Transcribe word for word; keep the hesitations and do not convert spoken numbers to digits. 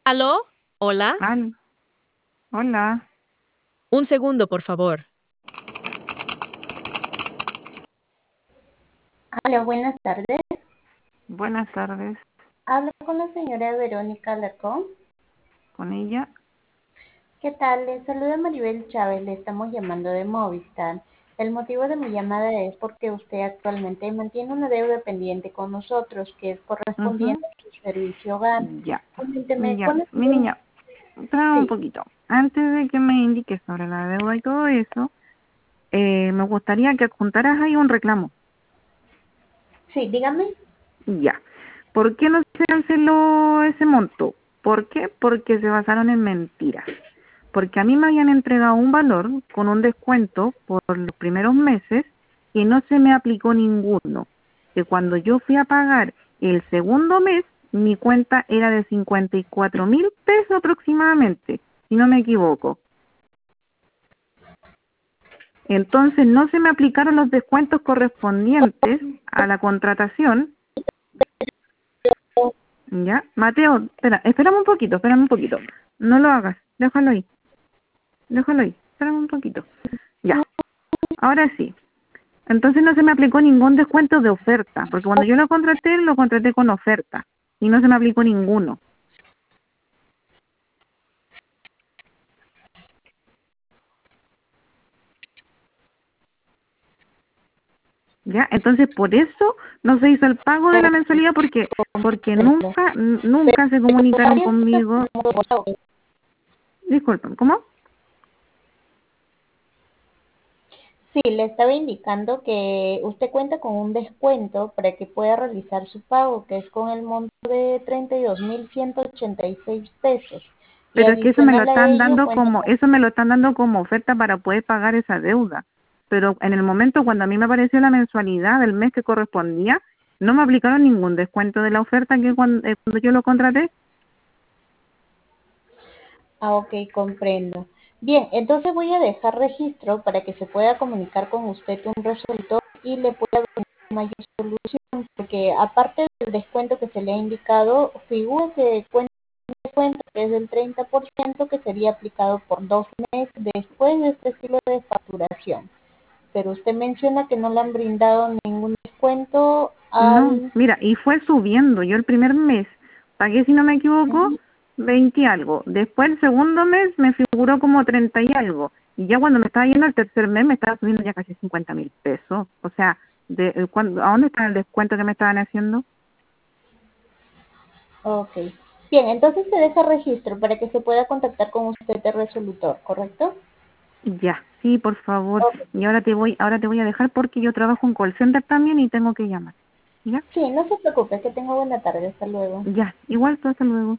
¿Aló? ¿Hola? Al- Hola, Un segundo, por favor. Hola, buenas tardes. buenas tardes. Hablo con la señora Verónica Alarcón. ¿Con ella? ¿Qué tal? Le saluda Maribel Chávez, le estamos llamando de Movistar. El motivo de mi llamada es porque usted actualmente mantiene una deuda pendiente con nosotros que es Ujú. correspondiente a su servicio hogar. Ya, Coménteme, ya. ¿cuál ha Mi sido? niña, espera un Sí, poquito. Antes de que me indiques sobre la deuda y todo eso, eh, me gustaría que adjuntaras ahí un reclamo. sí, dígame. Ya. ¿Por qué no se canceló ese monto? ¿Por qué? Porque se basaron en mentiras. Porque a mí me habían entregado un valor con un descuento por los primeros meses y no se me aplicó ninguno. Que cuando yo fui a pagar el segundo mes, mi cuenta era de cincuenta y cuatro mil pesos aproximadamente, si no me equivoco. Entonces no se me aplicaron los descuentos correspondientes a la contratación. ¿Ya? Mateo, espera, espérame un poquito, espérame un poquito. No lo hagas, déjalo ahí, déjalo ahí, espérame un poquito. Ya, ahora sí. Entonces no se me aplicó ningún descuento de oferta, porque cuando yo lo contraté, lo contraté con oferta y no se me aplicó ninguno. ¿Ya? Entonces por eso no se hizo el pago de la mensualidad porque porque nunca n- nunca se comunicaron conmigo. Disculpen, ¿cómo? Sí, le estaba indicando que usted cuenta con un descuento para que pueda realizar su pago, que es con el monto de treinta y dos mil ciento ochenta y seis pesos. Y Pero es que eso me lo adicional a están ello, dando cuenta como, con... eso me lo están dando como oferta para poder pagar esa deuda. Pero en el momento cuando a mí me apareció la mensualidad del mes que correspondía, no me aplicaron ningún descuento de la oferta que cuando, eh, cuando yo lo contraté. Ah, ok, comprendo. Bien, entonces voy a dejar registro para que se pueda comunicar con usted un resuelto y le pueda dar mayor solución, porque aparte del descuento que se le ha indicado, figura que cuenta un descuento que es del treinta por ciento que sería aplicado por dos meses después de este ciclo de facturación. Pero usted menciona que no le han brindado ningún descuento No, al... mira, y fue subiendo. Yo el primer mes pagué, si no me equivoco, veinte y algo. Después el segundo mes me figuró como treinta y algo. Y ya cuando me estaba yendo al tercer mes me estaba subiendo ya casi cincuenta mil pesos. O sea, de, eh, ¿cuándo- ¿a dónde está el descuento que me estaban haciendo? Ok. Bien, entonces se deja registro para que se pueda contactar con usted de resolutor, ¿correcto? Ya, sí, por favor. Ok. Y ahora te voy, ahora te voy a dejar porque yo trabajo en call center también y tengo que llamar. ¿Ya? Sí, no se preocupe, que tenga buena tarde. Hasta luego. Ya, igual, tú hasta luego.